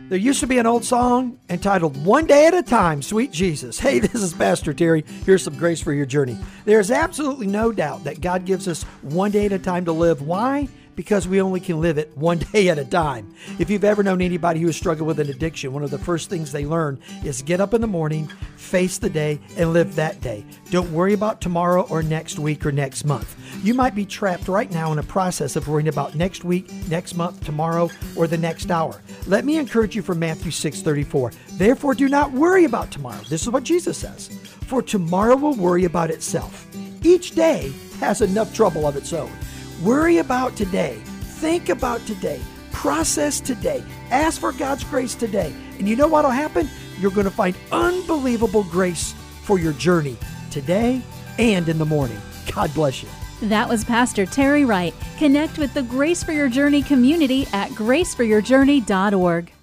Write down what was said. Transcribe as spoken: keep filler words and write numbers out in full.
There used to be an old song entitled One Day at a Time, Sweet Jesus. Hey, this is Pastor Terry. Here's some grace for your journey. There's absolutely no doubt that God gives us one day at a time to live. Why? Because we only can live it one day at a time. If you've ever known anybody who has struggled with an addiction, one of the first things they learn is get up in the morning, face the day, and live that day. Don't worry about tomorrow or next week or next month. You might be trapped right now in a process of worrying about next week, next month, tomorrow, or the next hour. Let me encourage you from Matthew six thirty-four. Therefore, do not worry about tomorrow. This is what Jesus says. For tomorrow will worry about itself. Each day has enough trouble of its own. Worry about today. Think about today. Process today. Ask for God's grace today. And you know what will happen? You're going to find unbelievable grace for your journey today and in the morning. God bless you. That was Pastor Terry Wright. Connect with the Grace for Your Journey community at grace for your journey dot org.